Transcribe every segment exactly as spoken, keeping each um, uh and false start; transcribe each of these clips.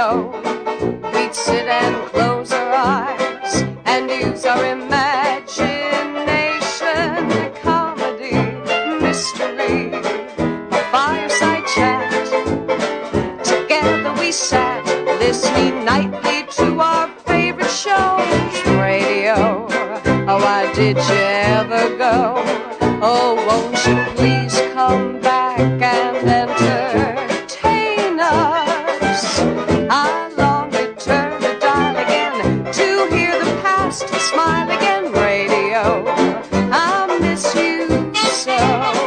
radio, we'd sit and close our eyes and use our imagination. Comedy, mystery, a fireside chat. Together we sat, listening nightly to our favorite shows. Radio, oh, why did you ever go? Oh, won't you please come back and entertain us? I long to turn the dial again to hear the past smile again. Radio, I miss you so.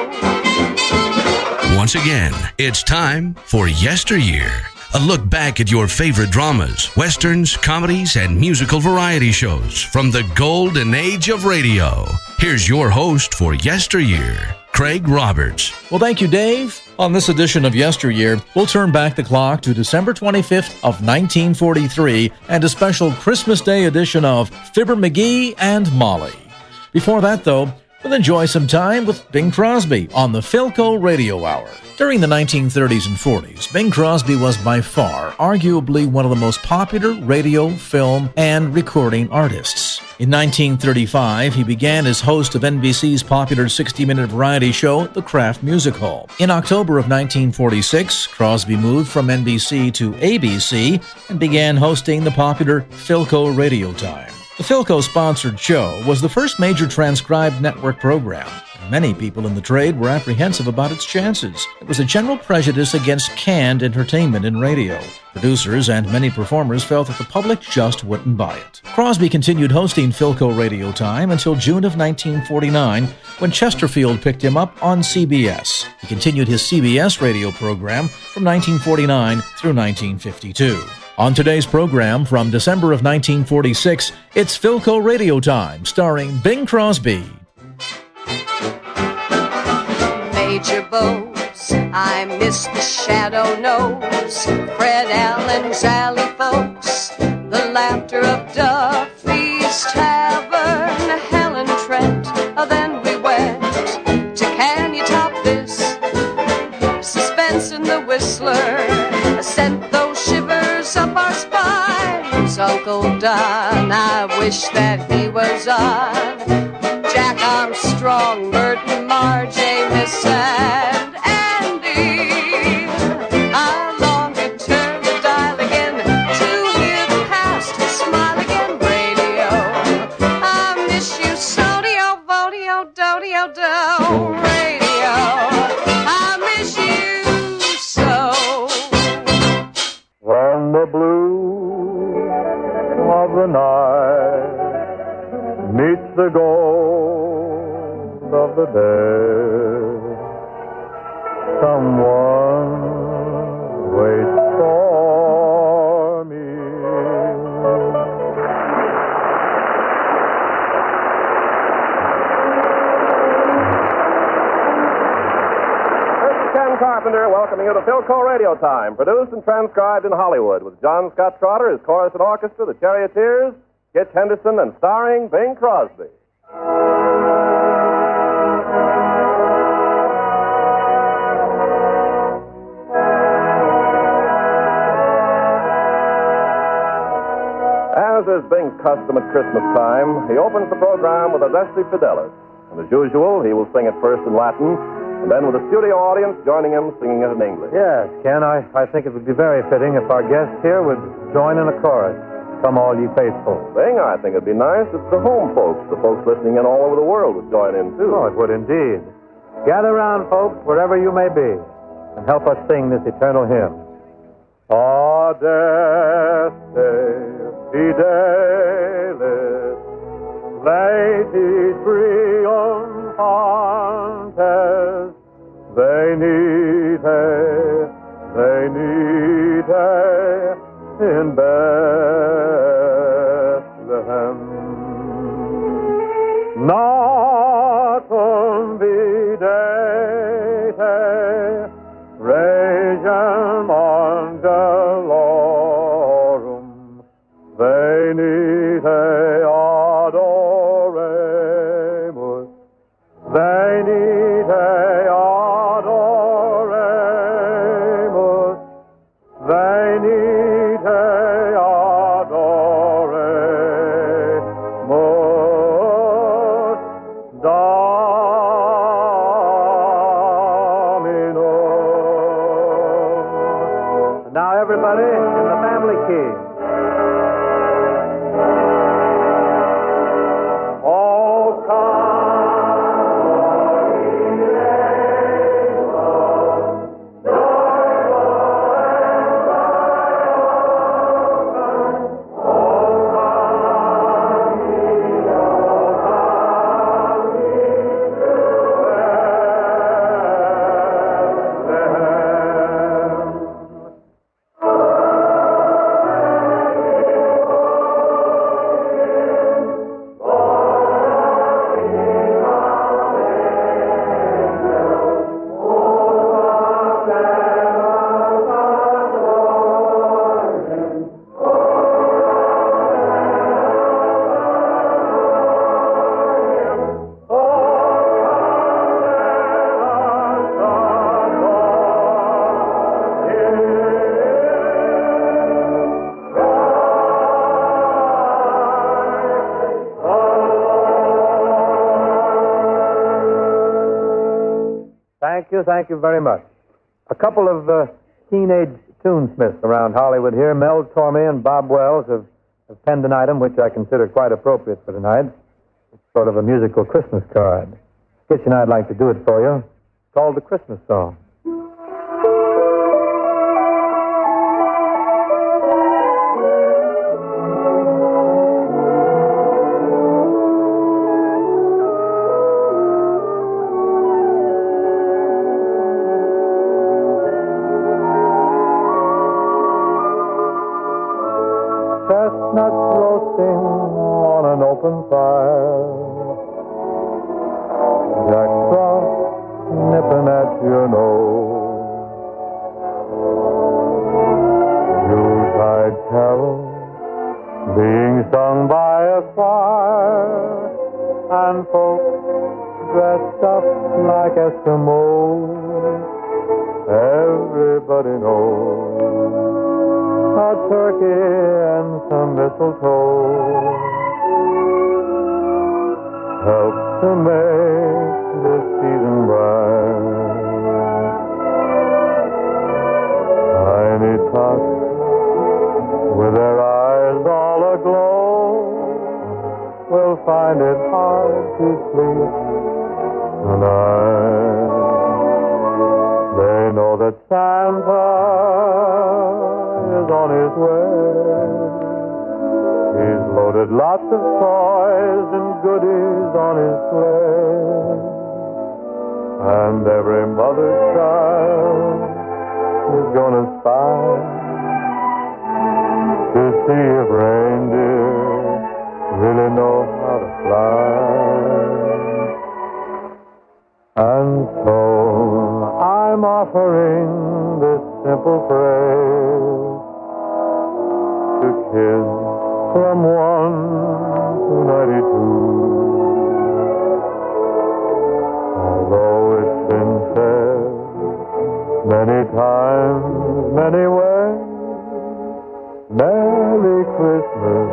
Once again, it's time for Yesteryear. A look back at your favorite dramas, westerns, comedies, and musical variety shows from the golden age of radio. Here's your host for Yesteryear, Craig Roberts. Well, thank you, Dave. On this edition of Yesteryear, we'll turn back the clock to December twenty-fifth of nineteen forty-three and a special Christmas Day edition of Fibber McGee and Molly. Before that, though, we'll enjoy some time with Bing Crosby on the Philco Radio Hour. During the nineteen thirties and forties, Bing Crosby was by far, arguably one of the most popular radio, film, and recording artists. In nineteen thirty-five, he began as host of N B C's popular sixty-minute variety show, The Kraft Music Hall. In October of nineteen forty-six, Crosby moved from N B C to A B C and began hosting the popular Philco Radio Time. The Philco-sponsored show was the first major transcribed network program. Many people in the trade were apprehensive about its chances. There was a general prejudice against canned entertainment in radio. Producers and many performers felt that the public just wouldn't buy it. Crosby continued hosting Philco Radio Time until June of nineteen forty-nine, when Chesterfield picked him up on C B S. He continued his C B S radio program from nineteen forty-nine through nineteen fifty-two. On today's program from December of nineteen forty-six, it's Philco Radio Time, starring Bing Crosby. Major Bose, I miss the Shadow Nose, Fred Allen's Alley folks, the laughter of Duffy's Tavern, Helen Trent, oh, then we went to Can You Top This? Suspense in the Whistler sent those shivers up our spines. Uncle Don, I wish that he was on. Jack Armstrong, Merton, Marge, Amos, and Andy. I long to turn the dial again to hear the past smile again. Radio, I miss you so. Dio, vodio, do, do. Radio, I miss you so. When the blue of the night meets the gold of the day, someone waits for me. This is Ken Carpenter welcoming you to Philco Radio Time, produced and transcribed in Hollywood with John Scott Trotter, his chorus and orchestra, the Charioteers, Kitch Henderson, and starring Bing Crosby. As is Bing's custom at Christmas time, he opens the program with Adeste Fidelis. And as usual, he will sing it first in Latin, and then with a studio audience joining him singing it in English. Yes, Ken, I, I think it would be very fitting if our guests here would join in a chorus. Come all ye faithful. Bing, I think it'd be nice if the home folks, the folks listening in all over the world, would join in, too. Oh, it would indeed. Gather round, folks, wherever you may be, and help us sing this eternal hymn. Adeste Fidelis, Laeti triumphantes, venite, venite, in Bethlehem. Natum videte, regem angelorum, venite adoremus, venite adoremus, venite adoremus Dominum. Now everybody in the family key. Thank you, thank you very much. A couple of uh, teenage tunesmiths around Hollywood here, Mel Tormey and Bob Wells, have, have penned an item which I consider quite appropriate for tonight. It's sort of a musical Christmas card. Skitch and I'd like to do it for you. It's called The Christmas Song. Chestnuts roasting on an open fire, Jack Frost nipping at your nose, Yuletide carols being sung by a choir, and folks dressed up like Eskimos. Everybody knows a turkey and some mistletoe helps to make this season bright. Tiny tots with their eyes all aglow will find it hard to sleep tonight. They know that Santa is on his way. He's loaded lots of toys and goodies on his sleigh, and every mother's child is gonna spy to see if reindeer really know how to fly. And so I'm offering this simple phrase to kids from one to ninety-two. Although it's been said many times, many ways, Merry Christmas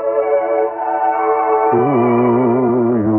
to you.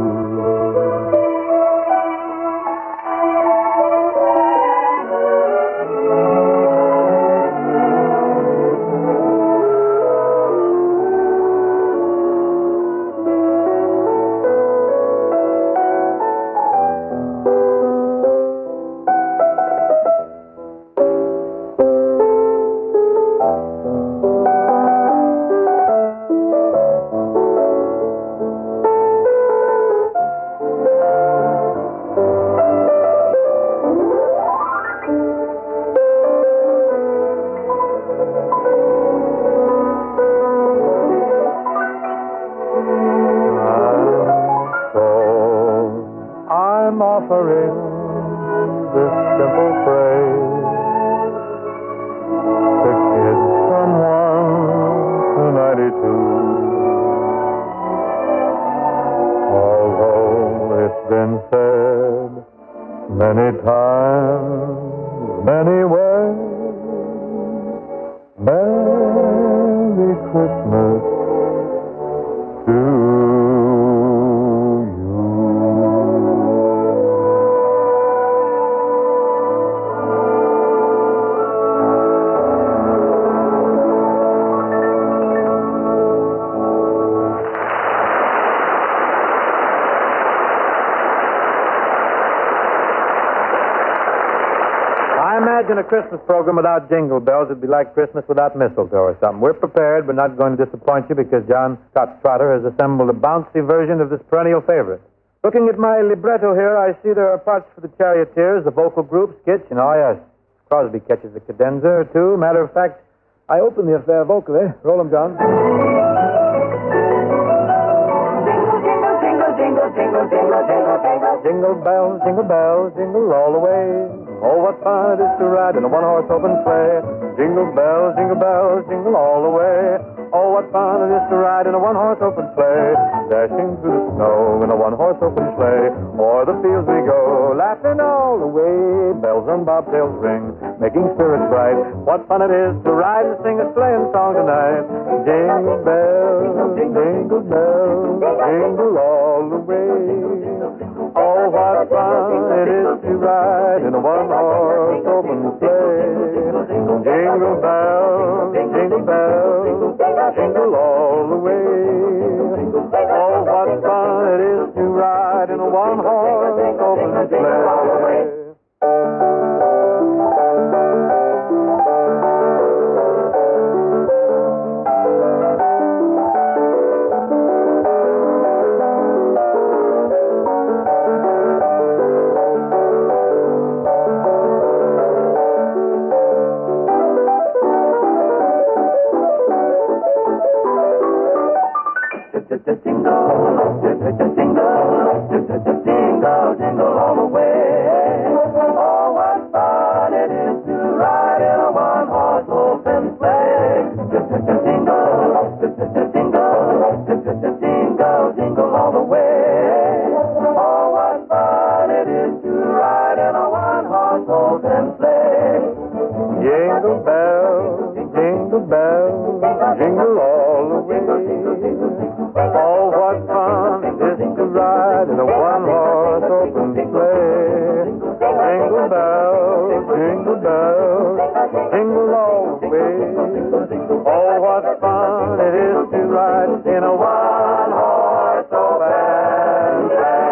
I'm offering this simple phrase to kids from one to ninety-two. Although it's been said many times, many ways, many imagine a Christmas program without jingle bells. It'd be like Christmas without mistletoe or something. We're prepared. We're not going to disappoint you because John Scott Trotter has assembled a bouncy version of this perennial favorite. Looking at my libretto here, I see there are parts for the Charioteers, the vocal group, sketch, and oh, yes, Crosby catches a cadenza or two. Matter of fact, I open the affair vocally. Roll 'em, John. Jingle, jingle, jingle, jingle, jingle. Jingle bells, jingle bells, jingle all the way. Oh, what fun it is to ride in a one-horse open sleigh. Jingle bells, jingle bells, jingle all the way. Oh, what fun it is to ride in a one-horse open sleigh. Dashing through the snow in a one-horse open sleigh. O'er the fields we go, laughing all the way. Bells on bobtails ring, making spirits bright. What fun it is to ride and sing a sleighing song tonight. Jingle bells, jingle bells, jingle all the way. Oh, what fun it is to ride in a one-horse open sleigh. Jingle bells, jingle bells, jingle all the way. Oh, what fun it is to ride in a one-horse open sleigh. Jingle bells, jingle bells, jingle all the way. Oh, what fun it is to ride in a one-horse open sleigh. Jingle bells, jingle bells, jingle all the way. Oh, what fun it is to ride in a one-horse open sleigh.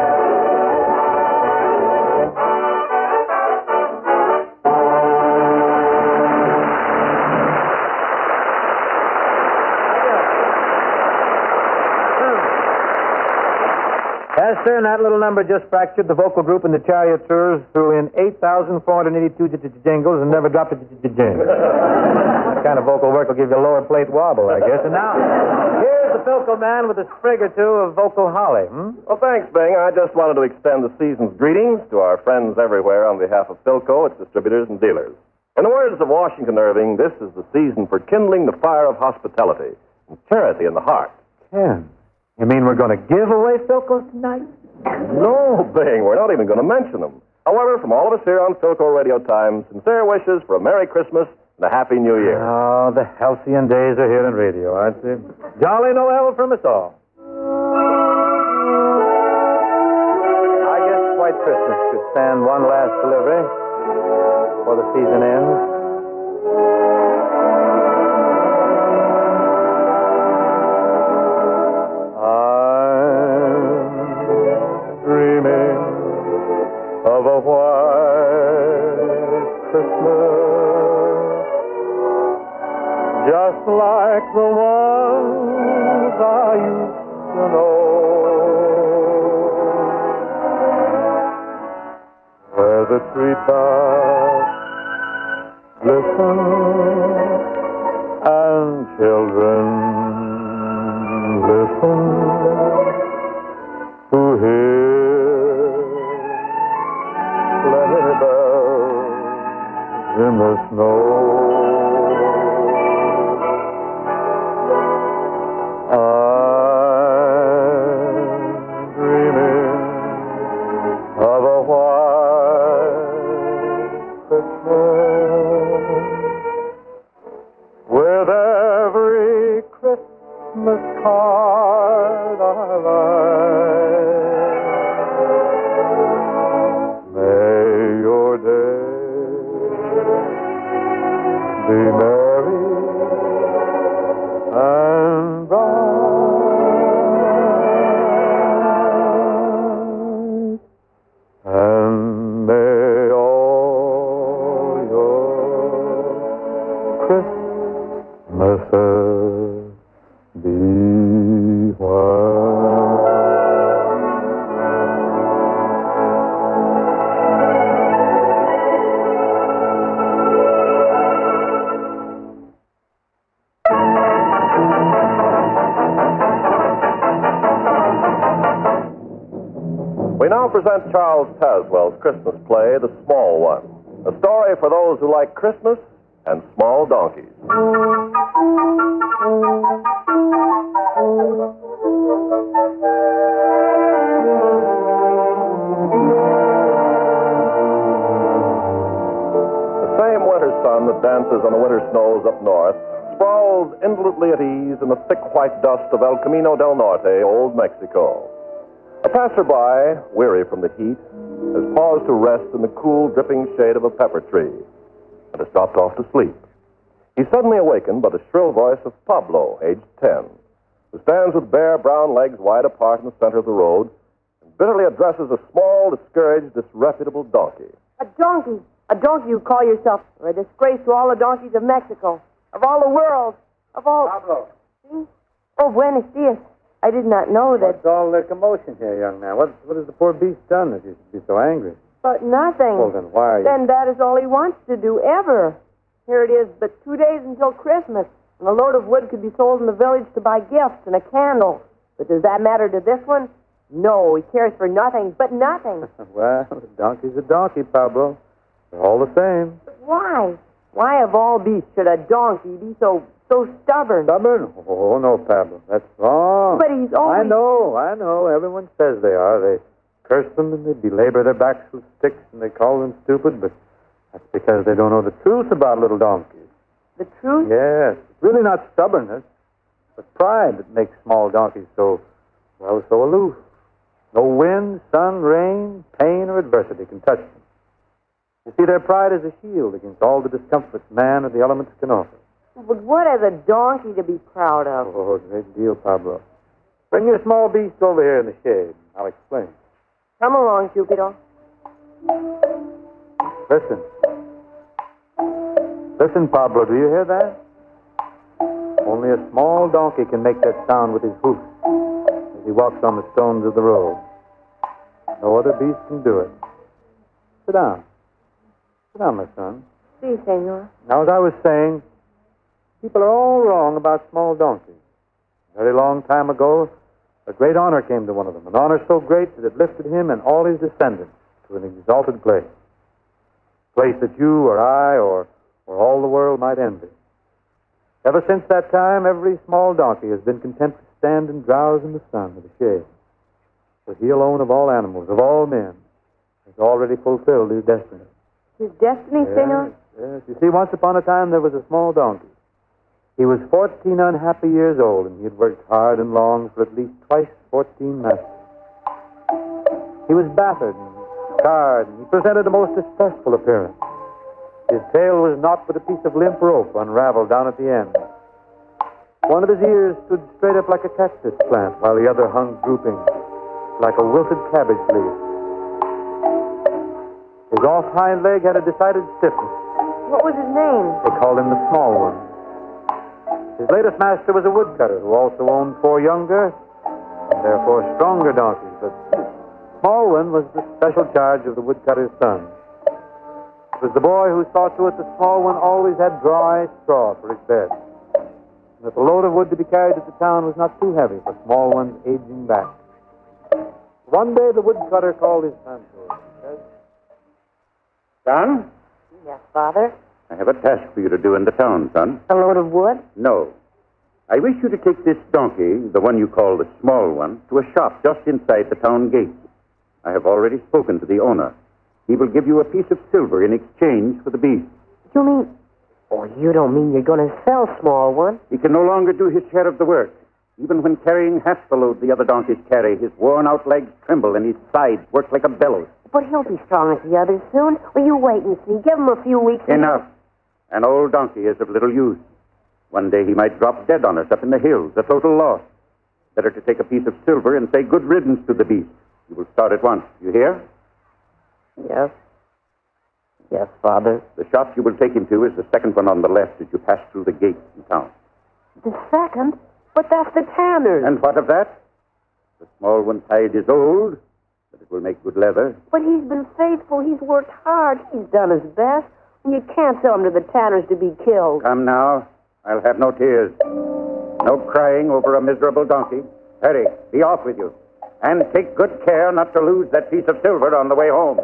Yes, sir, and that little number just fractured the vocal group in the Charioteers through in eight thousand four hundred eighty-two jingles and never dropped a jingle. That kind of vocal work will give you a lower plate wobble, I guess. And now, here's the Philco man with a sprig or two of vocal holly. Hmm? Well, thanks, Bing. I just wanted to extend the season's greetings to our friends everywhere on behalf of Philco, its distributors and dealers. In the words of Washington Irving, this is the season for kindling the fire of hospitality and charity in the heart. Ken, you mean we're going to give away Philcos tonight? No, Bing, we're not even going to mention them. However, from all of us here on Philco Radio Time, sincere wishes for a Merry Christmas and a Happy New Year. Oh, the halcyon days are here in radio, aren't they? Jolly Noel from us all. I guess White Christmas could stand one last delivery before the season ends. Of a white Christmas, just like the ones I used to know, where the treetops glisten and children listen to hear sleigh bells in the snow. I'm dreaming of a white Christmas with every Christmas card I write. Be merry and bright, and may all your Blessed be what. We now present Charles Tazwell's Christmas play, The Small One, a story for those who like Christmas and small donkeys. The same winter sun that dances on the winter snows up north sprawls indolently at ease in the thick white dust of El Camino del Norte, Old Mexico. A passerby, weary from the heat, has paused to rest in the cool, dripping shade of a pepper tree and has dropped off to sleep. He's suddenly awakened by the shrill voice of Pablo, aged ten, who stands with bare brown legs wide apart in the center of the road and bitterly addresses a small, discouraged, disreputable donkey. A donkey. A donkey you call yourself. You're a disgrace to all the donkeys of Mexico, of all the world, of all... Pablo. See? Oh, buenos dias. I did not know that... What's all the commotion here, young man? What, what has the poor beast done that you should be so angry? But nothing. Well, then why are you... Then that is all he wants to do, ever. Here it is, but two days until Christmas, and a load of wood could be sold in the village to buy gifts and a candle. But does that matter to this one? No, he cares for nothing, but nothing. Well, a donkey's a donkey, Pablo. They're all the same. But why? Why, of all beasts, should a donkey be so... so stubborn? Stubborn? Oh, no, Pablo. That's wrong. But he's always... I know, I know. Everyone says they are. They curse them and they belabor their backs with sticks and they call them stupid, but that's because they don't know the truth about little donkeys. The truth? Yes. It's really not stubbornness, but pride that makes small donkeys so, well, so aloof. No wind, sun, rain, pain, or adversity can touch them. You see, their pride is a shield against all the discomforts man or the elements can offer. But what has a donkey to be proud of? Oh, a great deal, Pablo. Bring your small beast over here in the shade. I'll explain. Come along, Cupido. Listen. Listen, Pablo, do you hear that? Only a small donkey can make that sound with his hoofs as he walks on the stones of the road. No other beast can do it. Sit down. Sit down, my son. Si, senor. Now, as I was saying, people are all wrong about small donkeys. A very long time ago, a great honor came to one of them, an honor so great that it lifted him and all his descendants to an exalted place. A place that you or I or, or all the world might envy. Ever since that time, every small donkey has been content to stand and drowse in the sun or the shade. For he alone of all animals, of all men, has already fulfilled his destiny. His destiny, yes, senor? Yes. You see, once upon a time there was a small donkey. He was fourteen unhappy years old, and he had worked hard and long for at least twice fourteen masters. He was battered and scarred, and he presented a most distressful appearance. His tail was naught but a piece of limp rope unraveled down at the end. One of his ears stood straight up like a cactus plant, while the other hung drooping like a wilted cabbage leaf. His off hind leg had a decided stiffness. What was his name? They called him the Small One. His latest master was a woodcutter who also owned four younger, and therefore stronger donkeys. But Small One was the special charge of the woodcutter's son. It was the boy who saw to it the Small One always had dry straw for his bed, and that the load of wood to be carried to the town was not too heavy for Small One's aging back. One day the woodcutter called his son to him. He said, Son, Yes, Father. I have a task for you to do in the town, son. A load of wood? No. I wish you to take this donkey, the one you call the Small One, to a shop just inside the town gate. I have already spoken to the owner. He will give you a piece of silver in exchange for the beast. You mean... Oh, you don't mean you're going to sell Small One? He can no longer do his share of the work. Even when carrying half the load the other donkeys carry, his worn-out legs tremble and his sides work like a bellows. But he'll be strong as the others soon. Well, you wait and see. Give him a few weeks. and- Enough. An old donkey is of little use. One day he might drop dead on us up in the hills, a total loss. Better to take a piece of silver and say good riddance to the beast. You will start at once. You hear? Yes. Yes, Father. The shop you will take him to is the second one on the left as you pass through the gate in town. The second? But that's the tanner's. And what of that? The small one's hide is old, but it will make good leather. But he's been faithful. He's worked hard. He's done his best. And you can't sell him to the tanners to be killed. Come now. I'll have no tears. No crying over a miserable donkey. Hurry, be off with you. And take good care not to lose that piece of silver on the way home.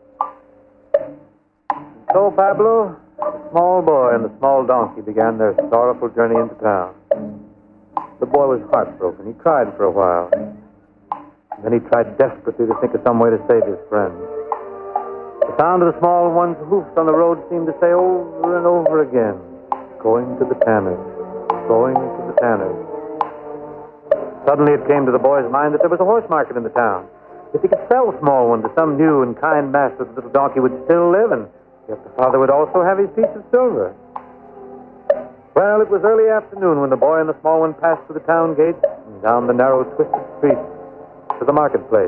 So, Pablo, the small boy and the small donkey began their sorrowful journey into town. The boy was heartbroken. He cried for a while. Then he tried desperately to think of some way to save his friend. The sound of the small one's hoofs on the road seemed to say over and over again, going to the tanners, going to the tanners. Suddenly it came to the boy's mind that there was a horse market in the town. If he could sell Small One to some new and kind master, the little donkey would still live, and yet the father would also have his piece of silver. Well, it was early afternoon when the boy and the small one passed through the town gate and down the narrow, twisted street to the marketplace.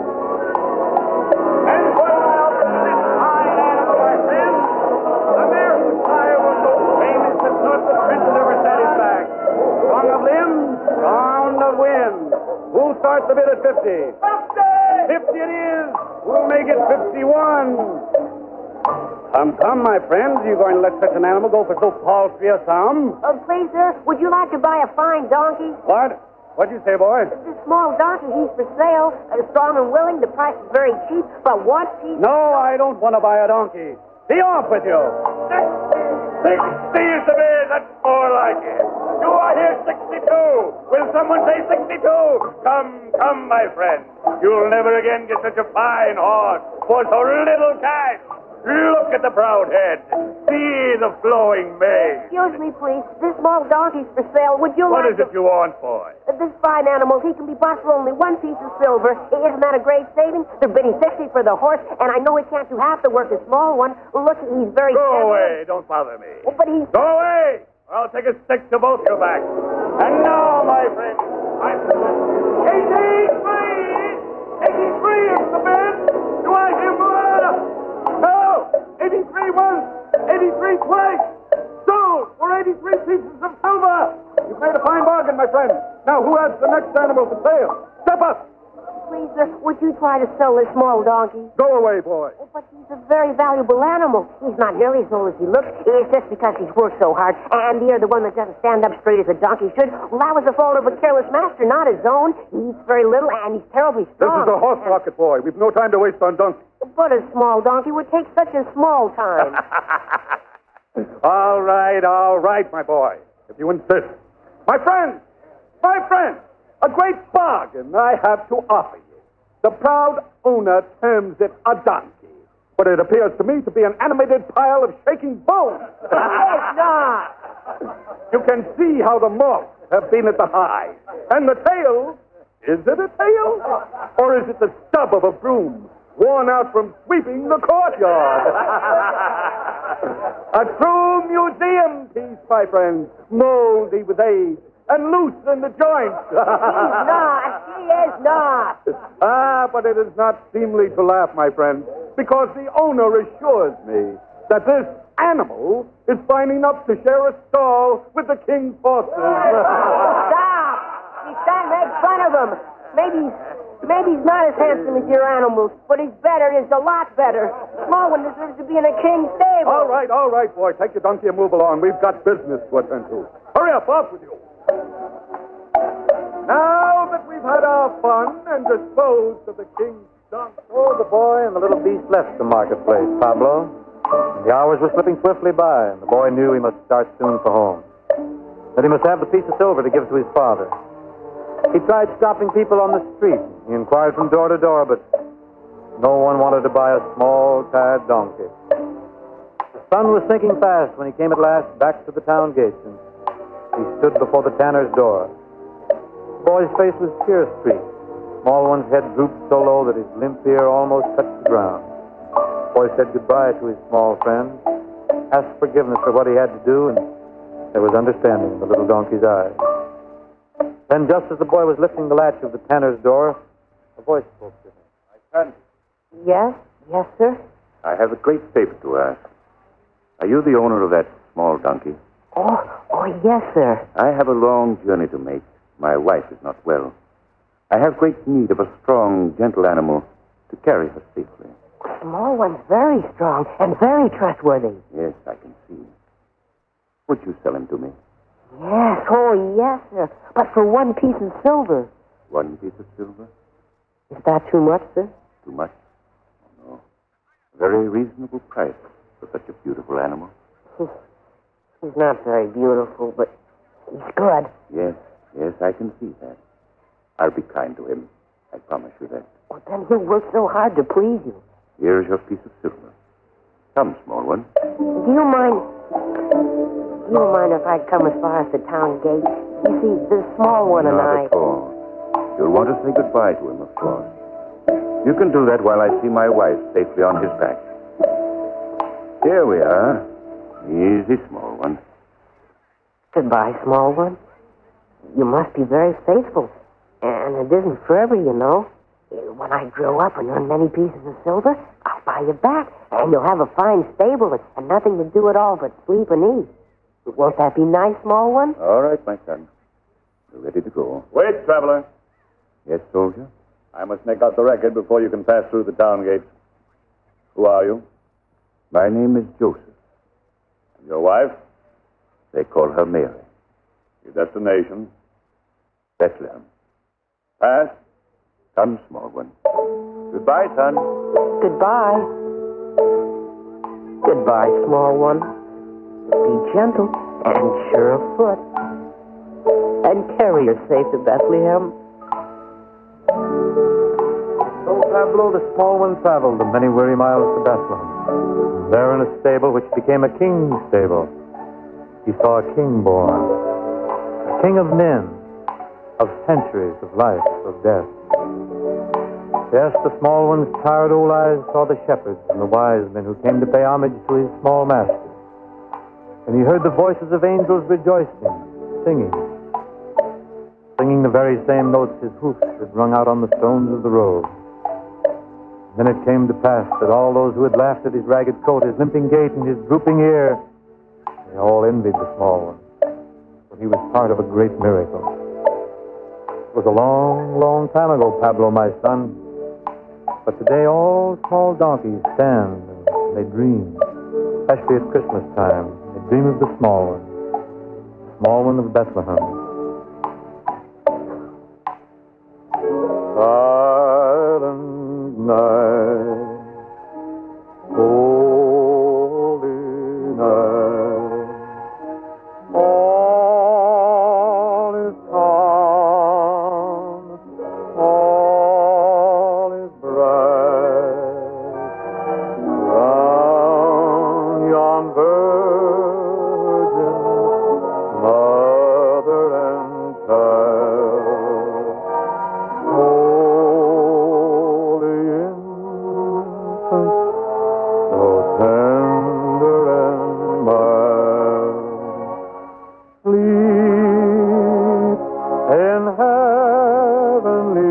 And what about this fine animal, my friend? The mare whose sire was so famous that not the prince ever set his back. Strong of limb, sound of wind. Who'll start the bid at fifty? Fifty! Fifty it is! We'll make it fifty-one. Come, come, my friends. Are you going to let such an animal go for so paltry a sum? Oh, please, sir, would you like to buy a fine donkey? What? What'd you say, boy? This small donkey, he's for sale. Uh, strong and willing. The price is very cheap. But once he's... No, I don't want to buy a donkey. Be off with you. Sixty is the bid. That's more like it. Do I hear sixty-two? Will someone say sixty-two? Come, come, my friend. You'll never again get such a fine horse for so little cash. Look at the proud head. See the flowing mane. Excuse me, please. This small donkey's for sale. Would you What like is it you want, boy? to... This fine animal, he can be bought for only one piece of silver. Isn't that a great saving? They're bidding sixty for the horse, and I know he can't do half the work, a small one. Look, he's very... Go tender. away. Don't bother me. Oh, but he's... Go away, or I'll take a stick to both your backs. And now, my friend, I'm... eighty-three! eighty-three is the bid! Do I hear more? No! eighty-three once! eighty-three twice! Sold for eighty-three pieces of silver! You've made a fine bargain, my friend. Now, who has the next animal for sale? Step up! Please, sir, would you try to sell this small donkey? Go away, boy. Oh, but he's a very valuable animal. He's not nearly as old as he looks. It's just because he's worked so hard. And you're the one that doesn't stand up straight as a donkey should. Well, that was the fault of a careless master, not his own. He eats very little, and he's terribly This strong. is a horse market, boy. We've no time to waste on donkeys. But a small donkey would take such a small time. All right, all right, my boy. If you insist. My friend, my friend, a great bargain I have to offer you. The proud owner terms it a donkey, but it appears to me to be an animated pile of shaking bones. It's not. You can see how the moths have been at the hide. And the tail, is it a tail? Or is it the stub of a broom worn out from sweeping the courtyard? A true museum piece, my friend, moldy with age and loose in the joints. He's not. He is not. Ah, but it is not seemly to laugh, my friend, because the owner assures me that this animal is fine enough to share a stall with the king's horses. Stop. He's trying to make fun of him. Maybe, maybe he's not as handsome as your animals, but he's better. He's a lot better. Small one deserves to be in a king's stable. All right, all right, boy. Take your donkey and move along. We've got business to attend to. Hurry up, off with you. Now that we've had our fun and disposed of the king's donkey. So the boy and the little beast left the marketplace, Pablo. The hours were slipping swiftly by, and the boy knew he must start soon for home. That he must have the piece of silver to give to his father. He tried stopping people on the street. He inquired from door to door, but no one wanted to buy a small, tired donkey. The sun was sinking fast when he came at last back to the town gates, and he stood before the tanner's door. The boy's face was tear-streaked. Small one's head drooped so low that his limp ear almost touched the ground. The boy said goodbye to his small friend, asked forgiveness for what he had to do, and there was understanding in the little donkey's eyes. Then, just as the boy was lifting the latch of the tanner's door, a voice spoke to him. My friend, Yes? Yes, sir? I have a great favor to ask. Are you the owner of that small donkey? Oh, oh, yes, sir. I have a long journey to make. My wife is not well. I have great need of a strong, gentle animal to carry her safely. The small one's very strong and very trustworthy. Yes, I can see. Would you sell him to me? Yes, oh, yes, sir. But for one piece of silver. One piece of silver? Is that too much, sir? Too much? Oh, no. A very reasonable price for such a beautiful animal. He's not very beautiful, but he's good. Yes, yes, I can see that. I'll be kind to him. I promise you that. Well, then he'll work so hard to please you. Here's your piece of silver. Come, small one. Do you mind... Do you mind if I come as far as the town gate? You see, the small one and Not I... at all. You'll want to say goodbye to him, of course. You can do that while I see my wife safely on his back. Here we are. Easy, small one. Goodbye, small one. You must be very faithful. And it isn't forever, you know. When I grow up and earn many pieces of silver, I'll buy you back. And you'll have a fine stable and nothing to do at all but sleep and eat. Won't that be nice, small one? All right, my son. We're ready to go. Wait, traveler. Yes, soldier? I must make out the record before you can pass through the town gates. Who are you? My name is Joseph. And your wife? They call her Mary. Your destination? Bethlehem. Pass. Come, small one. Goodbye, son. Goodbye. Goodbye, small one. Be gentle and sure of foot. And carry her safe to Bethlehem. So Pablo the small one traveled the many weary miles to Bethlehem. There in a stable which became a king's stable, he saw a king born. A king of men, of centuries, of life, of death. Yes, the small one's tired old eyes saw the shepherds and the wise men who came to pay homage to his small master. And he heard the voices of angels rejoicing, singing, singing the very same notes his hoofs had rung out on the stones of the road. Then it came to pass that all those who had laughed at his ragged coat, his limping gait, and his drooping ear, they all envied the small one, for he was part of a great miracle. It was a long, long time ago, Pablo, my son, but today all small donkeys stand and they dream, especially at Christmas time. They dream of the small one, the small one of Bethlehem. Silent night, holy night, all is calm, all is bright, round yon virgin, mother and child, holy infant, so tender and mild, sleep in heavenly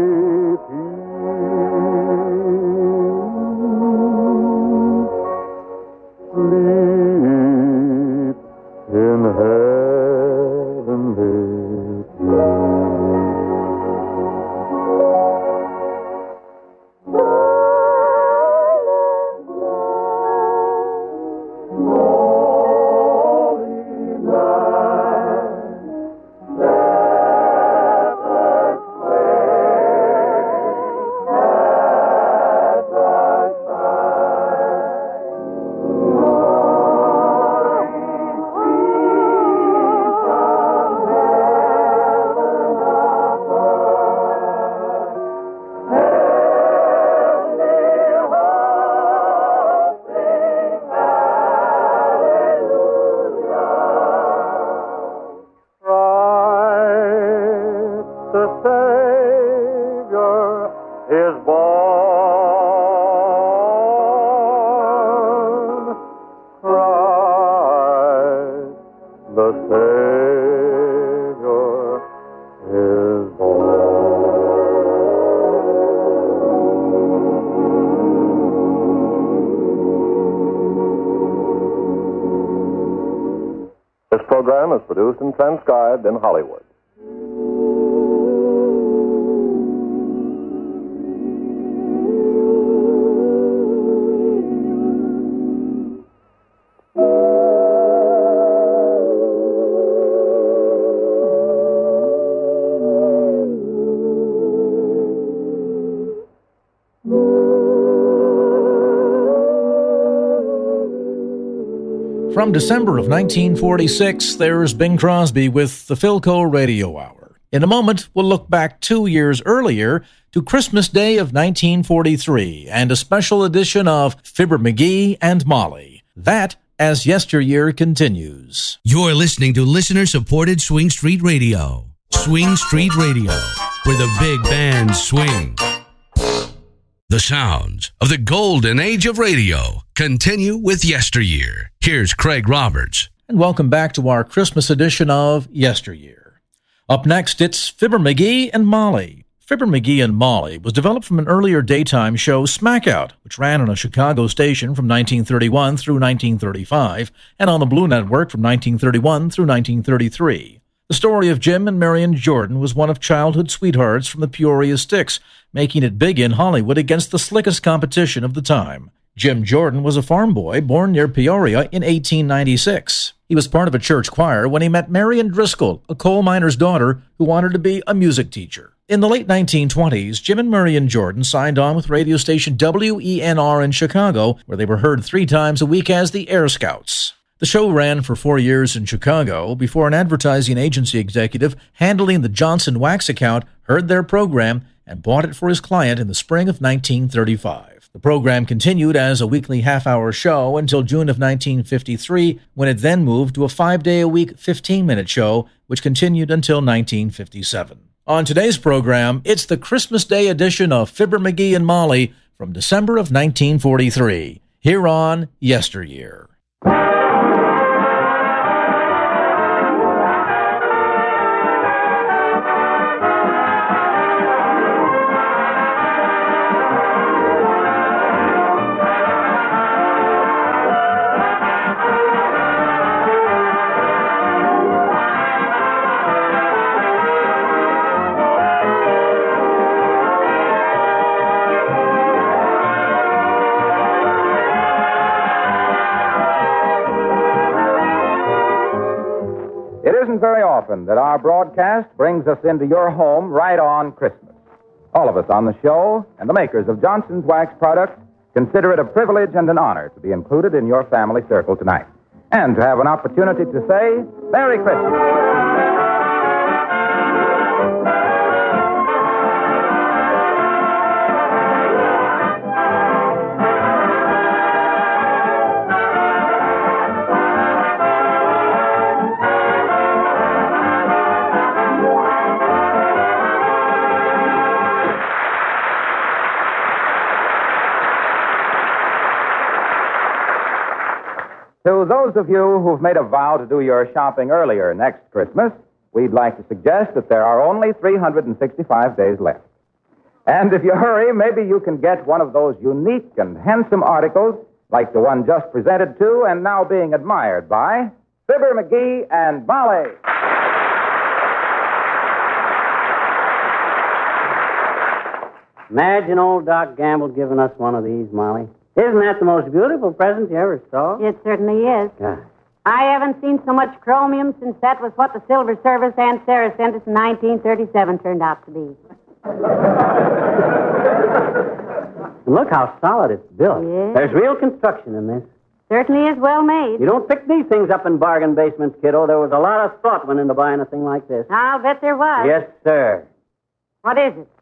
peace, sleep in heavenly the Savior is born. Christ, the Savior is born. This program produced and transcribed in Hollywood. From December of nineteen forty-six, there's Bing Crosby with the Philco Radio Hour. In a moment, we'll look back two years earlier to Christmas Day of nineteen forty-three and a special edition of Fibber McGee and Molly. That as yesteryear continues. You're listening to listener-supported Swing Street Radio. Swing Street Radio, where the big bands swing. The sounds of the golden age of radio continue with yesteryear. Here's Craig Roberts. And welcome back to our Christmas edition of Yesteryear. Up next, it's Fibber McGee and Molly. Fibber McGee and Molly was developed from an earlier daytime show, Smackout, which ran on a Chicago station from nineteen thirty-one through nineteen thirty-five, and on the Blue Network from nineteen thirty-one through nineteen thirty-three. The story of Jim and Marion Jordan was one of childhood sweethearts from the Peoria Sticks, making it big in Hollywood against the slickest competition of the time. Jim Jordan was a farm boy born near Peoria in eighteen ninety-six. He was part of a church choir when he met Marion Driscoll, a coal miner's daughter who wanted to be a music teacher. In the late nineteen twenties, Jim and Marion Jordan signed on with radio station W E N R in Chicago, where they were heard three times a week as the Air Scouts. The show ran for four years in Chicago before an advertising agency executive handling the Johnson Wax account heard their program and bought it for his client in the spring of nineteen thirty-five. The program continued as a weekly half-hour show until June of nineteen fifty-three, when it then moved to a five-day-a-week, fifteen-minute show, which continued until nineteen fifty-seven. On today's program, it's the Christmas Day edition of Fibber McGee and Molly from December of nineteen forty-three, here on Yesteryear. Very often that our broadcast brings us into your home right on Christmas. All of us on the show and the makers of Johnson's Wax products consider it a privilege and an honor to be included in your family circle tonight and to have an opportunity to say Merry Christmas. To those of you who've made a vow to do your shopping earlier next Christmas, we'd like to suggest that there are only three hundred sixty-five days left. And if you hurry, maybe you can get one of those unique and handsome articles like the one just presented to and now being admired by Fibber McGee and Molly. Imagine old Doc Gamble giving us one of these, Molly. Isn't that the most beautiful present you ever saw? It certainly is. Yeah. I haven't seen so much chromium since that was what the Silver Service Aunt Sarah sent us in nineteen thirty-seven turned out to be. Look how solid it's built. Yes. There's real construction in this. Certainly is well made. You don't pick these things up in bargain basements, kiddo. There was a lot of thought went into buying a thing like this. I'll bet there was. Yes, sir. What is it?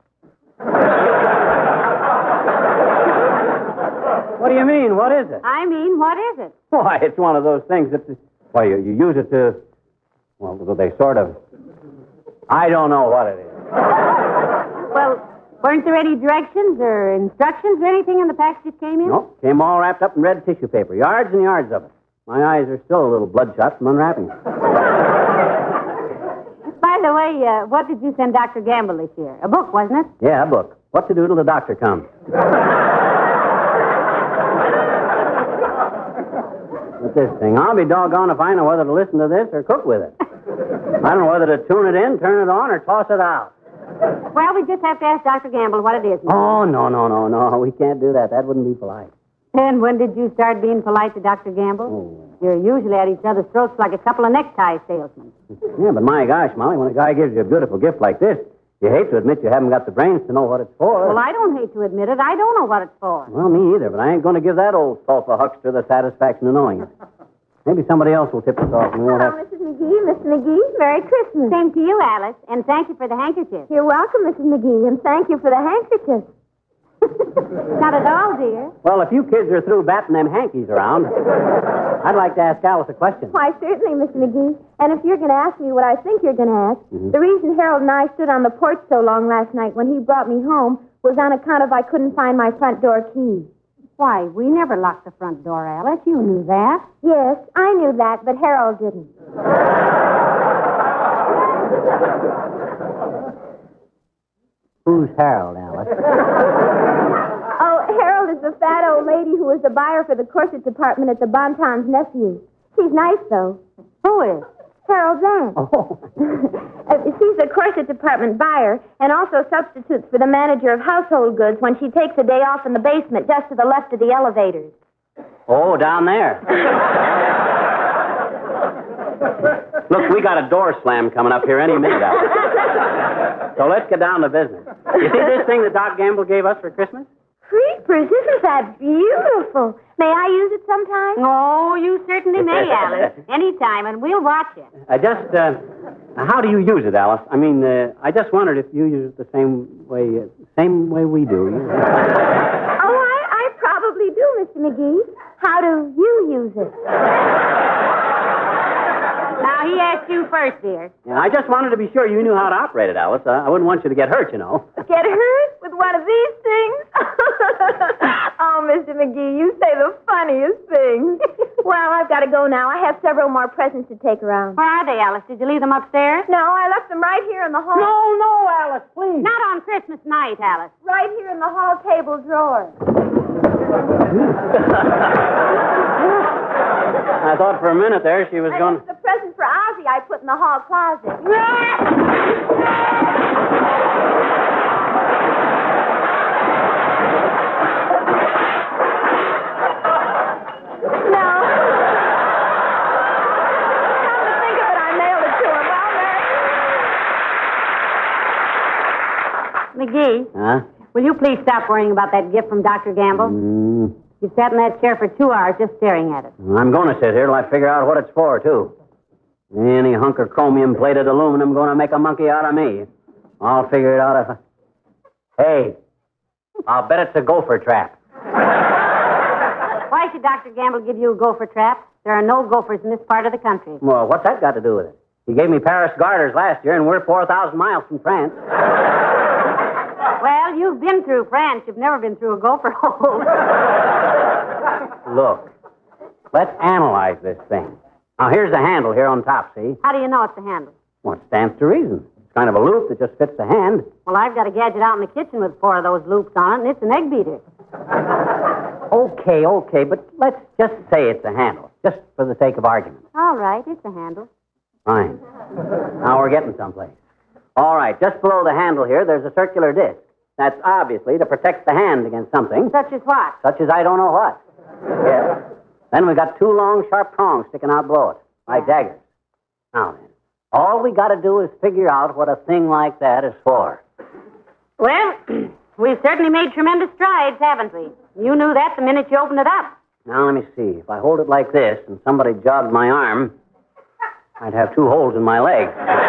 What do you mean? What is it? I mean, what is it? Why, it's one of those things that... Why, you, you use it to... Well, they sort of... I don't know what it is. Well, weren't there any directions or instructions or anything in the package that came in? No, came all wrapped up in red tissue paper. Yards and yards of it. My eyes are still a little bloodshot from unwrapping it. By the way, uh, what did you send Doctor Gamble this year? A book, wasn't it? Yeah, a book. What to do till the doctor comes. With this thing, I'll be doggone if I know whether to listen to this or cook with it. I don't know whether to tune it in, turn it on, or toss it out. Well, we just have to ask Doctor Gamble what it is. Oh, no, no, no, no. We can't do that. That wouldn't be polite. And when did you start being polite to Doctor Gamble? Oh. You're usually at each other's throats like a couple of necktie salesmen. Yeah, but my gosh, Molly, when a guy gives you a beautiful gift like this, you hate to admit you haven't got the brains to know what it's for. Well, I don't hate to admit it. I don't know what it's for. Well, me either, but I ain't going to give that old sulphur huckster the satisfaction of knowing it. Maybe somebody else will tip us off, and we won't Hello, have... Missus McGee. Mister McGee, Merry Christmas. Same to you, Alice, and thank you for the handkerchief. You're welcome, Missus McGee, and thank you for the handkerchief. Not at all, dear. Well, if you kids are through batting them hankies around, I'd like to ask Alice a question. Why, certainly, Mister McGee. And if you're going to ask me what I think you're going to ask, Mhm. the reason Harold and I stood on the porch so long last night when he brought me home was on account of I couldn't find my front door key. Why, we never locked the front door, Alice. You knew that. Yes, I knew that, but Harold didn't. Who's Harold, Alice? Oh, Harold is the fat old lady who was the buyer for the corset department at the Bonton's nephew. She's nice, though. Who is? Harold's aunt. Oh. Uh, she's the corset department buyer and also substitutes for the manager of household goods when she takes a day off in the basement just to the left of the elevators. Oh, down there. Look, we got a door slam coming up here any minute, Alice. So let's get down to business. You see this thing that Doc Gamble gave us for Christmas? Creepers, isn't that beautiful? May I use it sometime? Oh, you certainly may, Alice. Anytime, and we'll watch it. I just, uh, how do you use it, Alice? I mean, uh, I just wondered if you use it the same way, uh, same way we do. Oh, I, I probably do, Mister McGee. How do you use it? Now, he asked you first, dear. Yeah, I just wanted to be sure you knew how to operate it, Alice. Uh, I wouldn't want you to get hurt, you know. Get hurt with one of these things? Oh, Mister McGee, you say the funniest things. Well, I've got to go now. I have several more presents to take around. Where are they, Alice? Did you leave them upstairs? No, I left them right here in the hall. No, no, Alice, please. Not on Christmas night, Alice. Right here in the hall table drawer. I thought for a minute there she was And going... it's the present for Ozzy I put in the hall closet. No. Come to think of it, I mailed it to him. Well, Mary. McGee, Huh? will you please stop worrying about that gift from Doctor Gamble? Mm. You've sat in that chair for two hours just staring at it. I'm going to sit here till I figure out what it's for, too. Any hunk of chromium-plated aluminum going to make a monkey out of me. I'll figure it out if I... Hey, I'll bet it's a gopher trap. Why should Doctor Gamble give you a gopher trap? There are no gophers in this part of the country. Well, what's that got to do with it? He gave me Paris garters last year, and we're four thousand miles from France. Well, you've been through France. You've never been through a gopher hole. Look, let's analyze this thing. Now, here's the handle here on top, see? How do you know it's the handle? Well, it stands to reason. It's kind of a loop that just fits the hand. Well, I've got a gadget out in the kitchen with four of those loops on it, and it's an egg beater. Okay, okay, but let's just say it's a handle, just for the sake of argument. All right, it's a handle. Fine. Now we're getting someplace. All right, just below the handle here, there's a circular disc. That's obviously to protect the hand against something. Such as what? Such as I don't know what. Yes. Then we got two long, sharp prongs sticking out below it, like daggers. Now then, all we got to do is figure out what a thing like that is for. Well, we've certainly made tremendous strides, haven't we? You knew that the minute you opened it up. Now, let me see. If I hold it like this and somebody jogged my arm, I'd have two holes in my leg.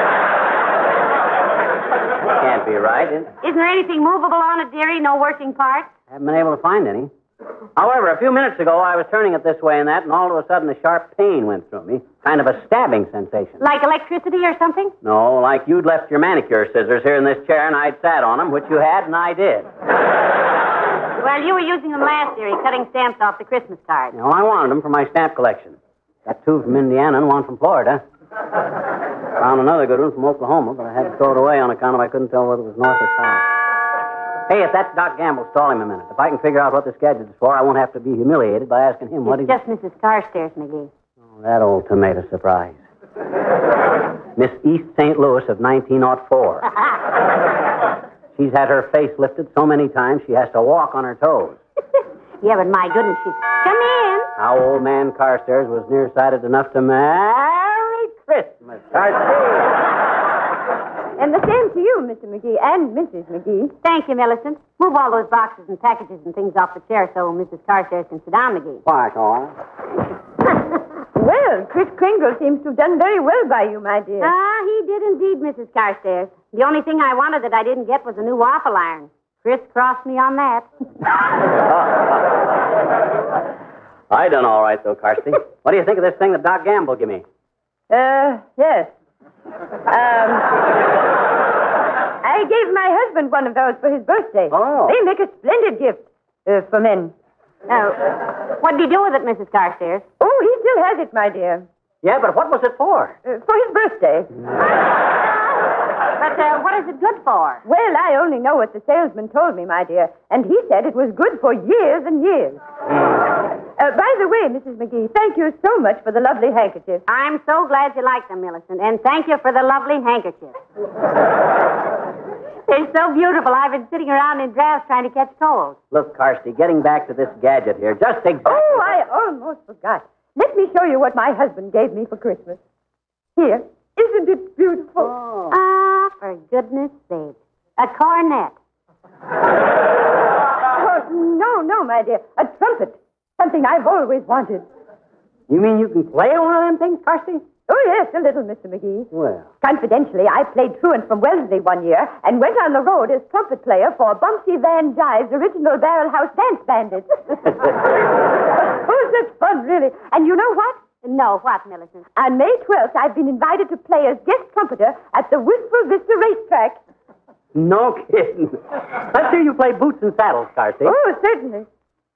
Can't be right. It Isn't there anything movable on it, dearie? No working parts? haven't been able to find any. However, a few minutes ago, I was turning it this way and that, and all of a sudden a sharp pain went through me. Kind of a stabbing sensation. Like electricity or something? No, like you'd left your manicure scissors here in this chair and I'd sat on them, which you had, and I did. Well, you were using them last, dearie, cutting stamps off the Christmas cards. You know, I wanted them for my stamp collection. Got two from Indiana and one from Florida. Found another good one from Oklahoma, but I had to throw it away on account of I couldn't tell whether it was north or south. Hey, if that's Doc Gamble, stall him a minute. If I can figure out what this gadget is for, I won't have to be humiliated by asking him what It's he... just Missus Carstairs, McGee. Oh, that old tomato surprise. Miss East Saint Louis of nineteen oh four. She's had her face lifted so many times she has to walk on her toes. Yeah, but my goodness, she's... Come in. How old man Carstairs was nearsighted enough to marry Christmas. Carstairs. And the same to you, Mister McGee, and Missus McGee. Thank you, Millicent. Move all those boxes and packages and things off the chair so Missus Carstairs can sit down, McGee. Why, Cora? Well, Chris Kringle seems to have done very well by you, my dear. Ah, he did indeed, Missus Carstairs. The only thing I wanted that I didn't get was a new waffle iron. Chris crossed me on that. I done all right, though, Carsty. What do you think of this thing that Doc Gamble gave me? Uh, yes. Um, I gave my husband one of those for his birthday. Oh. They make a splendid gift uh, for men. Oh, what did you do with it, Missus Carstairs? Oh, he still has it, my dear. Yeah, but what was it for? Uh, for his birthday. But uh, what is it good for? Well, I only know what the salesman told me, my dear, and he said it was good for years and years. Uh, by the way, Missus McGee, thank you so much for the lovely handkerchief. I'm so glad you like them, Millicent, and thank you for the lovely handkerchief. They're so beautiful. I've been sitting around in drafts trying to catch cold. Look, Carsty, getting back to this gadget here, just exactly... Oh, I almost forgot. Let me show you what my husband gave me for Christmas. Here. Isn't it beautiful? Oh. Ah, for goodness sake. A cornet. Oh, no, no, my dear. A trumpet. Something I've always wanted. You mean you can play one of them things, Carsty? Oh, yes, a little, Mister McGee. Well. Confidentially, I played truant from Wellesley one year and went on the road as trumpet player for Bumpsy Van Jive's original Barrel House Dance Bandits. Oh, such fun, really. And you know what? No, what, Millicent? On May twelfth, I've been invited to play as guest trumpeter at the Wistful Vista Racetrack. No kidding. Let's hear you play Boots and Saddles, Carsty. Oh, certainly.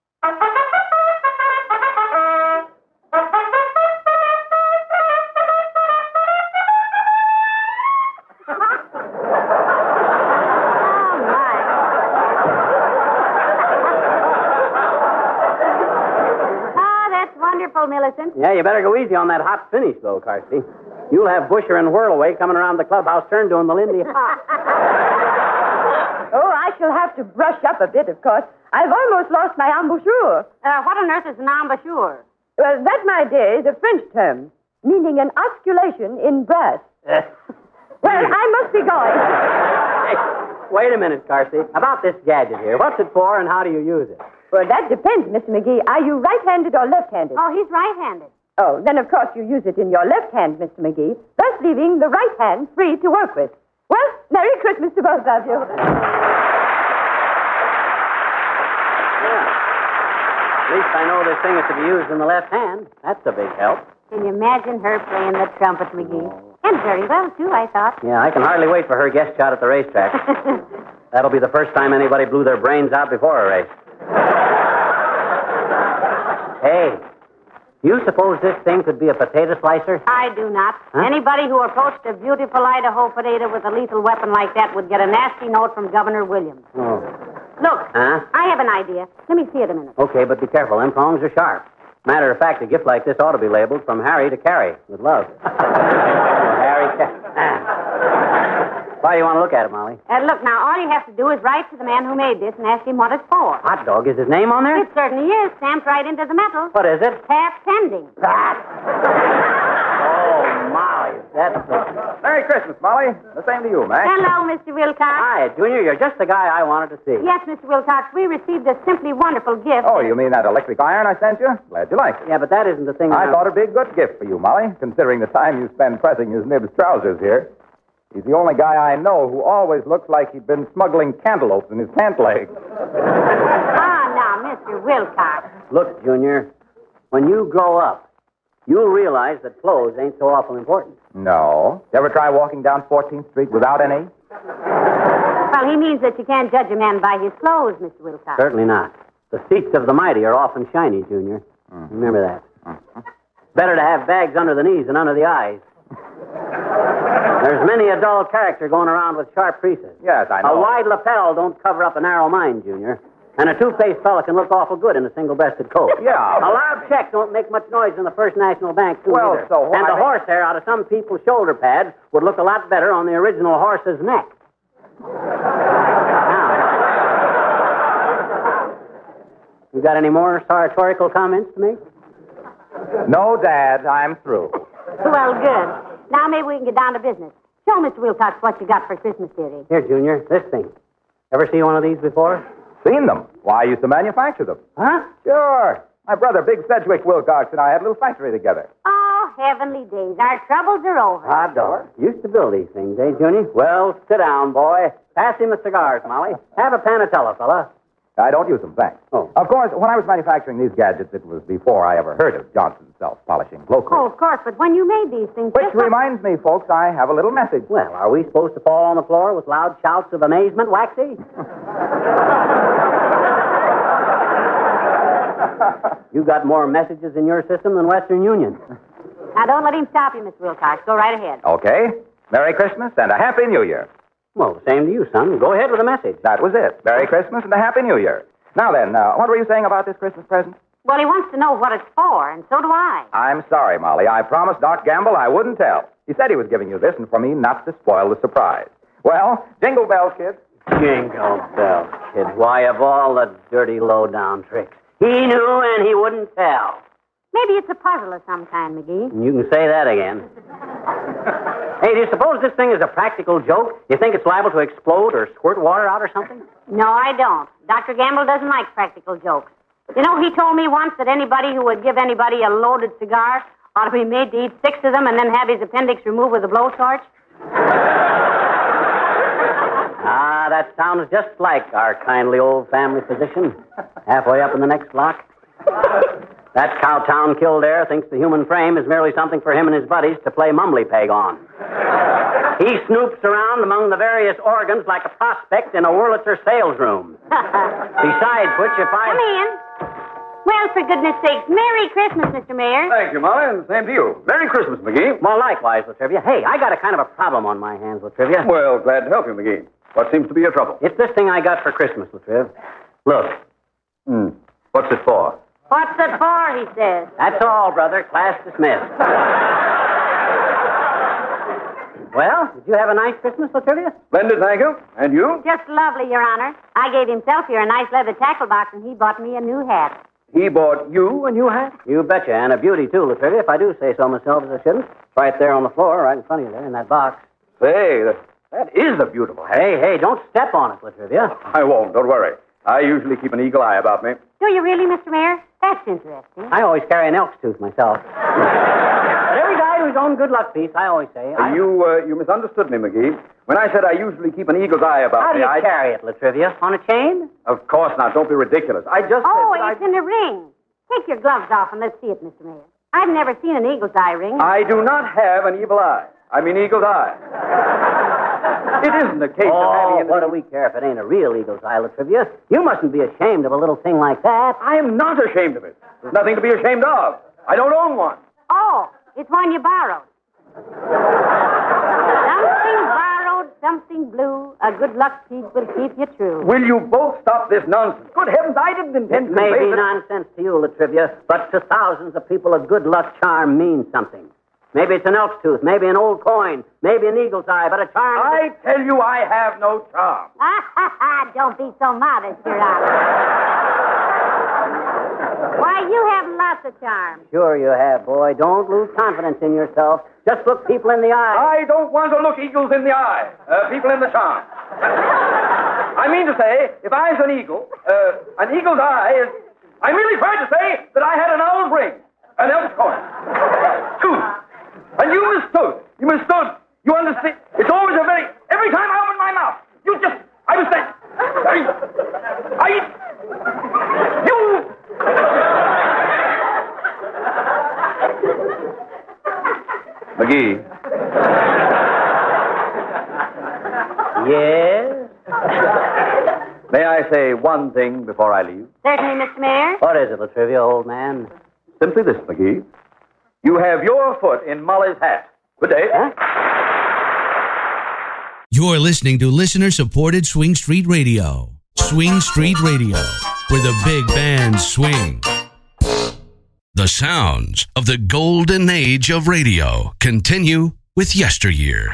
Millicent. Yeah, you better go easy on that hot finish, though, Carsty. You'll have Busher and Whirlaway coming around the clubhouse turn doing the Lindy Hop. Oh, I shall have to brush up a bit, of course. I've almost lost my embouchure. Uh, what on earth is an embouchure? Well, that, my dear, is a French term, meaning an osculation in brass. Well, I must be going. Hey, wait a minute, Carsty. About this gadget here, what's it for and how do you use it? Well, that depends, Mister McGee. Are you right-handed or left-handed? Oh, he's right-handed. Oh, then, of course, you use it in your left hand, Mister McGee, thus leaving the right hand free to work with. Well, Merry Christmas to both of you. Yeah. At least I know this thing is to be used in the left hand. That's a big help. Can you imagine her playing the trumpet, McGee? And very well, too, I thought. Yeah, I can hardly wait for her guest shot at the racetrack. That'll be the first time anybody blew their brains out before a race. Hey, do you suppose this thing could be a potato slicer? I do not. Huh? Anybody who approached a beautiful Idaho potato with a lethal weapon like that would get a nasty note from Governor Williams. Oh. Look, Huh? I have an idea. Let me see it a minute. Okay, but be careful. Them prongs are sharp. Matter of fact, a gift like this ought to be labeled From Harry to Carrie, with love. Harry, Carrie. Why do you want to look at it, Molly? Uh, look, now, all you have to do is write to the man who made this and ask him what it's for. Hot dog, is his name on there? It certainly is, stamped right into the metal. What is it? Half pending. Oh, Molly, that's... Merry Christmas, Molly. The same to you, Max. Hello, Mister Wilcox. Hi, Junior. You're just the guy I wanted to see. Yes, Mister Wilcox, we received a simply wonderful gift. Oh, you mean that electric iron I sent you? Glad you like it. Yeah, but that isn't the thing. I I'm... thought it'd be a good gift for you, Molly, considering the time you spend pressing his nibs trousers here. He's the only guy I know who always looks like he'd been smuggling cantaloupes in his pant legs. Ah, now, Mister Wilcox. Look, Junior, when you grow up, you'll realize that clothes ain't so awful important. No. You ever try walking down fourteenth Street without any? Well, he means that you can't judge a man by his clothes, Mister Wilcox. Certainly not. The seats of the mighty are often shiny, Junior. Mm-hmm. Remember that. Mm-hmm. Better to have bags under the knees than under the eyes. There's many a dull character going around with sharp creases. Yes, I know. A wide lapel don't cover up a narrow mind, Junior. And a two-faced fella can look awful good in a single-breasted coat. Yeah. A loud check don't make much noise in the First National Bank, too, Well, either. so what And I the mean- horsehair out of some people's shoulder pads would look a lot better on the original horse's neck. Now, you got any more oratorical comments to make? No, Dad, I'm through. Well, good. Now maybe we can get down to business. Show Mister Wilcox what you got for Christmas, dearie. Here, Junior, this thing. Ever see one of these before? Seen them. Why, I used to manufacture them. Huh? Sure. My brother, Big Sedgwick Wilcox, and I had a little factory together. Oh, heavenly days. Our troubles are over. Hot dog. Used to build these things, eh, Junior? Well, sit down, boy. Pass him the cigars, Molly. Have a Panatella, fella. I don't use them, thanks. Oh. Of course, when I was manufacturing these gadgets, it was before I ever heard of Johnson's self-polishing glow Oh, coat. of course, but when you made these things... Which just what- reminds me, folks, I have a little message. Well, are we supposed to fall on the floor with loud shouts of amazement, Waxy? You got more messages in your system than Western Union. Now, don't let him stop you, Miss Wilcox. Go right ahead. Okay. Merry Christmas and a Happy New Year. Well, the same to you, son. Go ahead with the message. That was it. Merry Christmas and a Happy New Year. Now then, uh, what were you saying about this Christmas present? Well, he wants to know what it's for, and so do I. I'm sorry, Molly. I promised Doc Gamble I wouldn't tell. He said he was giving you this, and for me not to spoil the surprise. Well, jingle bells, kids. Jingle bells, kid. Why, of all the dirty, low-down tricks. He knew and he wouldn't tell. Maybe it's a puzzle of some kind, McGee. You can say that again. Hey, do you suppose this thing is a practical joke? You think it's liable to explode or squirt water out or something? No, I don't. Doctor Gamble doesn't like practical jokes. You know, he told me once that anybody who would give anybody a loaded cigar ought to be made to eat six of them and then have his appendix removed with a blowtorch. Ah, that sounds just like our kindly old family physician. Halfway up in the next block. That Cowtown Kildare thinks the human frame is merely something for him and his buddies to play mumbly peg on. He snoops around among the various organs like a prospect in a Wurlitzer sales room. Besides which, if I... Come in. Well, for goodness sakes, Merry Christmas, Mister Mayor. Thank you, Molly, and same to you. Merry Christmas, McGee. Well, likewise, Latrivia. Hey, I got a kind of a problem on my hands, Latrivia. Well, glad to help you, McGee. What seems to be your trouble? It's this thing I got for Christmas, Latriv. Look. Hmm. What's it for? What's it for, he says. That's all, brother. Class dismissed. Well, did you have a nice Christmas, Latrivia? Splendid, thank you. And you? Just lovely, Your Honor. I gave himself here a nice leather tackle box, and he bought me a new hat. He bought you a new hat? You betcha, and a beauty, too, Latrivia, if I do say so myself as I shouldn't. Right there on the floor, right in front of you there, in that box. Say, that, that is a beautiful hat. Hey, hey, don't step on it, Latrivia. I won't, don't worry. I usually keep an eagle eye about me. Do you really, Mister Mayor? That's interesting. I always carry an elk's tooth myself. But every guy to his own good luck piece, I always say. Uh, I... You uh, you misunderstood me, McGee. When I said I usually keep an eagle's eye about How me, do you I... carry it, Latrivia? On a chain? Of course not. Don't be ridiculous. I just Oh, said that it's in a ring. Take your gloves off and let's see it, Mister Mayor. I've never seen an eagle's eye ring. I... I do not have an evil eye. I mean eagle's eye. It isn't a case oh, of having... what do we care if it ain't a real eagle's eye, Latrivia? You mustn't be ashamed of a little thing like that. I am not ashamed of it. There's nothing to be ashamed of. I don't own one. Oh, it's one you borrowed. Something borrowed, something blue. A good luck piece will keep you true. Will you both stop this nonsense? Good heavens, I didn't intend It to may convey be that- nonsense to you, Latrivia, but to thousands of people, a good luck charm means something. Maybe it's an elk's tooth, maybe an old coin, maybe an eagle's eye, but a charm... I tell you I have no charm. Ha ha ha! Don't be so modest, Your Honor. Why, you have lots of charm. Sure you have, boy. Don't lose confidence in yourself. Just look people in the eye. I don't want to look eagles in the eye. Uh, people in the charm. I mean to say, if I's an eagle, uh, an eagle's eye is... I'm really trying to say that I had an owl's ring, an elk's coin, tooth. And you mistook. You mistook. You understand? It's always a very... Every time I open my mouth, you just... I was saying... I... I... You... McGee. Yes? May I say one thing before I leave? Certainly, Mister Mayor. What is it, Latrivia, old man? Simply this, McGee. You have your foot in Molly's hat. Good day. Huh? You're listening to listener-supported Swing Street Radio. Swing Street Radio, where the big bands swing. The sounds of the golden age of radio continue with Yesteryear.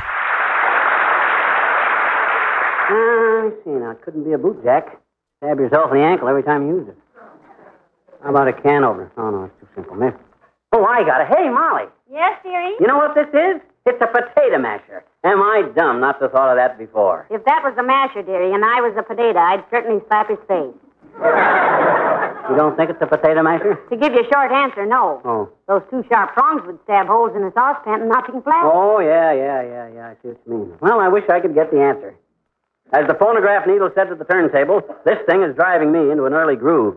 Uh, let's see now. It couldn't be a boot jack. Stab yourself in the ankle every time you use it. How about a can opener? Oh, no, it's too simple, miss. Oh, I got it. Hey, Molly. Yes, dearie? You know what this is? It's a potato masher. Am I dumb not to have thought of that before? If that was a masher, dearie, and I was a potato, I'd certainly slap his face. You don't think it's a potato masher? To give you a short answer, no. Oh. Those two sharp prongs would stab holes in a saucepan and knock him flat. Oh, yeah, yeah, yeah, yeah. I see what you mean. Well, I wish I could get the answer. As the phonograph needle said to the turntable, this thing is driving me into an early groove.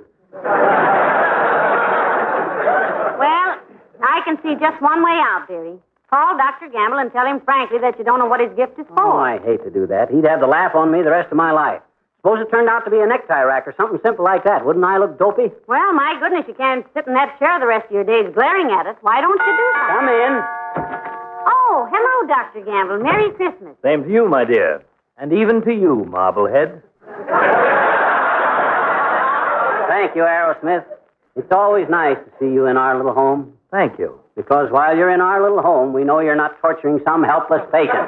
Well, I can see just one way out, dearie. Call Doctor Gamble and tell him frankly that you don't know what his gift is for. Oh, I hate to do that. He'd have the laugh on me the rest of my life. Suppose it turned out to be a necktie rack or something simple like that. Wouldn't I look dopey? Well, my goodness, you can't sit in that chair the rest of your days glaring at it. Why don't you do that? Come in. Oh, hello, Doctor Gamble. Merry Christmas. Same to you, my dear. And even to you, Marblehead. Thank you, Aerosmith. It's always nice to see you in our little home. Thank you. Because while you're in our little home, we know you're not torturing some helpless patient.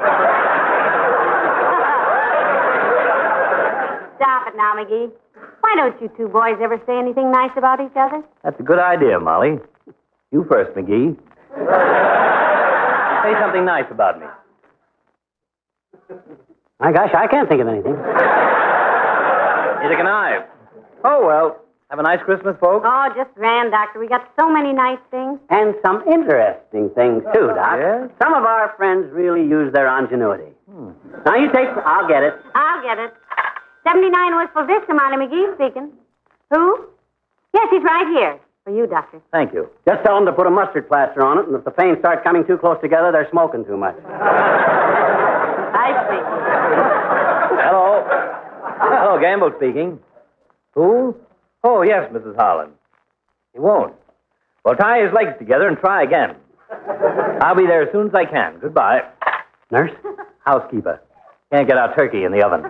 Stop it now, McGee. Why don't you two boys ever say anything nice about each other? That's a good idea, Molly. You first, McGee. Say something nice about me. My gosh, I can't think of anything. Neither can I. Oh, well. Have a nice Christmas, folks. Oh, just grand, Doctor. We got so many nice things. And some interesting things, too, Doc. Yes? Some of our friends really use their ingenuity. Hmm. Now, you take... I'll get it. I'll get it. seventy-nine Wistful Vista, Monty McGee speaking. Who? Yes, he's right here. For you, Doctor. Thank you. Just tell them to put a mustard plaster on it, and if the veins start coming too close together, they're smoking too much. I see. Hello. Hello, Gamble speaking. Who? Oh, yes, Missus Holland. He won't. Well, tie his legs together and try again. I'll be there as soon as I can. Goodbye. Nurse? Housekeeper. Can't get our turkey in the oven.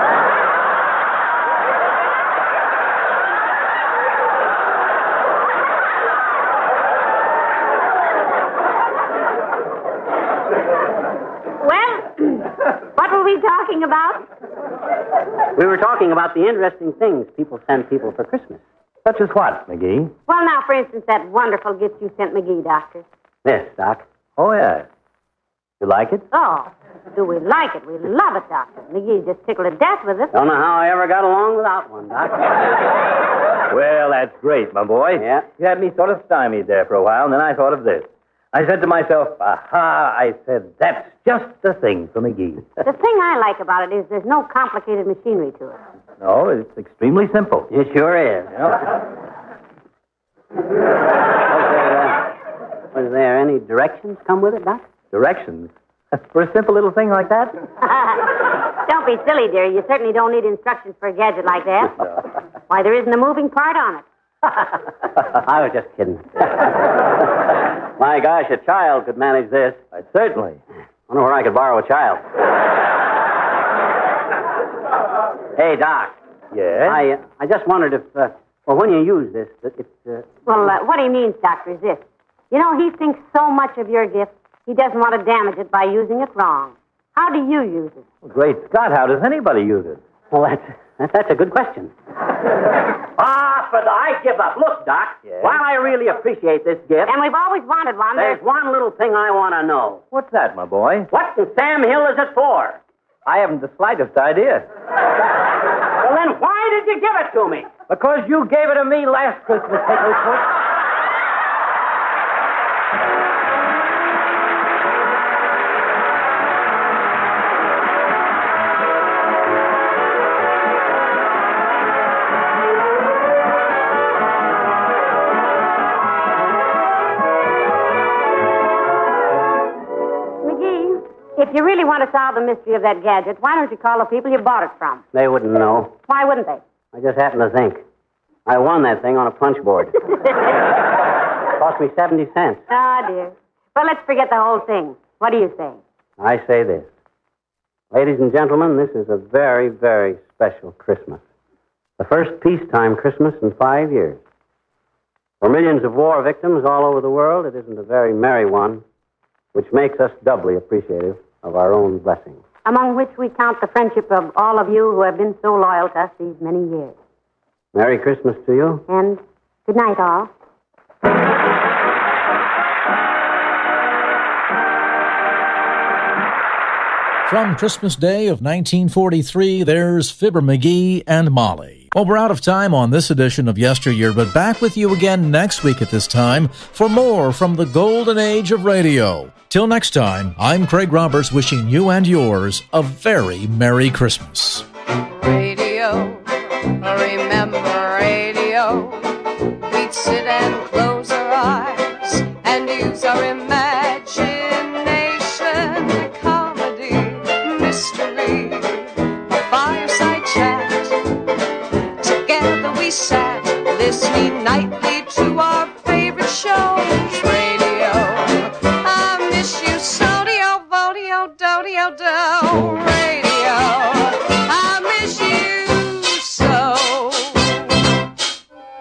What were we talking about? We were talking about the interesting things people send people for Christmas. Such as what, McGee? Well, now, for instance, that wonderful gift you sent McGee, Doctor. This, Doc. Oh, yes. You like it? Oh, do we like it? We love it, Doctor. McGee just tickled to death with it. Don't know how I ever got along without one, Doc. Well, that's great, my boy. Yeah. You had me sort of stymied there for a while, and then I thought of this. I said to myself, aha, I said, that's just the thing for McGee. The thing I like about it is there's no complicated machinery to it. No, it's extremely simple. It sure is. was, there, uh, was there any directions come with it, Doc? Directions? For a simple little thing like that? Don't be silly, dear. You certainly don't need instructions for a gadget like that. No. Why, there isn't a moving part on it. I was just kidding. My gosh, a child could manage this. I certainly. Wonder where I could borrow a child. Hey, Doc. Yes? I, uh, I just wondered if, uh, well, when you use this, that it's... Uh... Well, uh, what he means, Doctor, is this. You know, he thinks so much of your gift, he doesn't want to damage it by using it wrong. How do you use it? Well, great Scott, how does anybody use it? Well, that's, that, that's a good question. Ah, but I give up. Look, Doc, yes? While I really appreciate this gift... And we've always wanted one. There's one little thing I want to know. What's that, my boy? What in Sam Hill is it for? I haven't the slightest idea. Well, then why did you give it to me? Because you gave it to me last Christmas, Hicklefoot. If you really want to solve the mystery of that gadget, why don't you call the people you bought it from? They wouldn't know. Why wouldn't they? I just happened to think. I won that thing on a punch board. Cost me seventy cents. Ah, dear. Well, let's forget the whole thing. What do you say? I say this. Ladies and gentlemen, this is a very, very special Christmas. The first peacetime Christmas in five years. For millions of war victims all over the world, it isn't a very merry one, which makes us doubly appreciative of our own blessings. Among which we count the friendship of all of you who have been so loyal to us these many years. Merry Christmas to you. And good night, all. From Christmas Day of nineteen forty-three, there's Fibber McGee and Molly. Well, we're out of time on this edition of Yesteryear, but back with you again next week at this time for more from the golden age of radio. Till next time, I'm Craig Roberts wishing you and yours a very Merry Christmas. Radio, remember radio. We'd sit and close our eyes and use our imagination.